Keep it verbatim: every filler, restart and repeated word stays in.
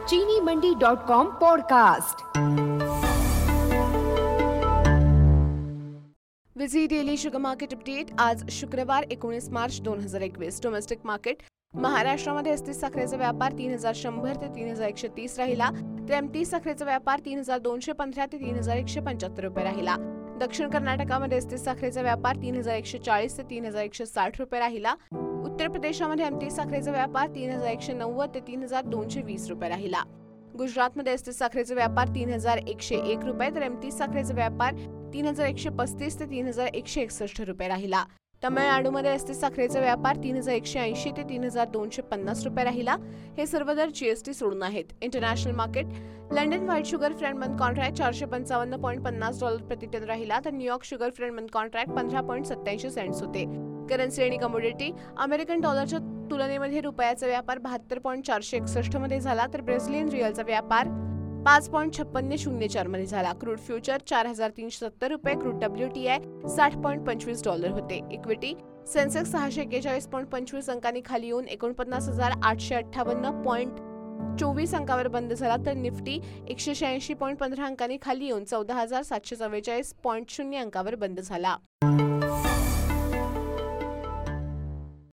चीनी Mandi dot com podcast. विझी daily sugar market update. आज शुक्रवार एकोणीस मार्च दोन हजार एकवीस। डोमेस्टिक मार्केट महाराष्ट्रामध्ये एसटी साखरेचा व्यापार तीन हजार शंभर ते तीन हजार एकशे तीस राहिला, तर एमटी साखरेचा व्यापार तीन हजार दोनशे पंधरा ते तीन हजार एकशे पंच्याहत्तर रुपये राहिला। दक्षिण कर्नाटकामध्ये एसटी साखरेचा व्यापार तीन हजार एकशे चाळीस ते तीन हजार एकशे साठ रुपये राहिला। उत्तर प्रदेशामध्ये एमटी साखरेचा व्यापार तीन हजार एकशे नव्वद ते तीन हजार दोनशे वीस रुपये राहिला। गुजरातमध्ये एसटी साखरेचा व्यापार तीन हजार एकशे एक रुपये तर एमटी साखरेचा व्यापार तीन हजार एकशे पस्तीस ते तीन हजार एकशे एकसष्ट रुपये राहिला। तमिळनाडूमध्ये एसटी साखरेचा व्यापार तीन हजार एकशे ऐंशी ते तीन हजार दोनशे पन्नास रुपये राहिला। हे सर्व दर जीएसटी सोडून आहेत। International market London white sugar front month contract चारशे पंचावन्न पॉईंट पन्नास डॉलर प्रति टन राहिला, तर New York sugar front month contract पंधरा पॉईंट सत्याऐंशी सेंट्स होते। करन्सी आणि कमोडिटी अमेरिकन डॉलरच्या तुलनेमध्ये रुपयाचा व्यापार बहात्तर पॉईंट चारशे एकसष्ट मध्ये झाला, तर ब्राझिलियन रिअलचा व्यापार पाच पॉईंट छप्पन्न शून्य चार मध्ये झाला। क्रूड फ्युचर चार हजार तीनशे सत्तर रुपये, क्रूड डब्ल्यूटीआय साठ पॉईंट पंचवीस डॉलर होते। इक्विटी सेन्सेक्स सहाशे एक्केचाळीस पॉईंट पंचवीस अंकांनी खाली येऊन एकोणपन्नास हजार आठशे अठ्ठावन्न पॉईंट चोवीस अंकावर बंद झाला, तर निफ्टी एकशे शहाऐंशी पॉईंट पंधरा अंकांनी खाली येऊन चौदा हजार सातशे चव्वेचाळीस पॉईंट शून्य अंकावर बंद झाला।